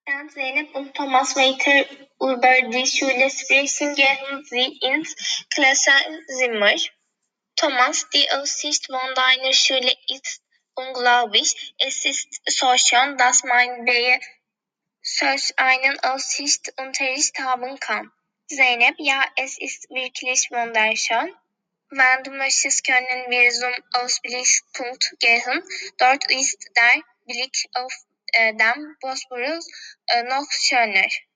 Während Zeynep und Thomas weiter über die Schule sprechen, gehen sie ins Klassenzimmer. Thomas, die Aussicht von deiner Schule ist unglaublich. Es ist so schön, dass man bei solch einen Aussichtsunterricht haben kann. Zeynep, ja, es ist wirklich wunderschön. Wenn du möchtest, können wir zum Ausblickspunkt gehen. Dort ist der Blick auf den Bosporus noch schöner.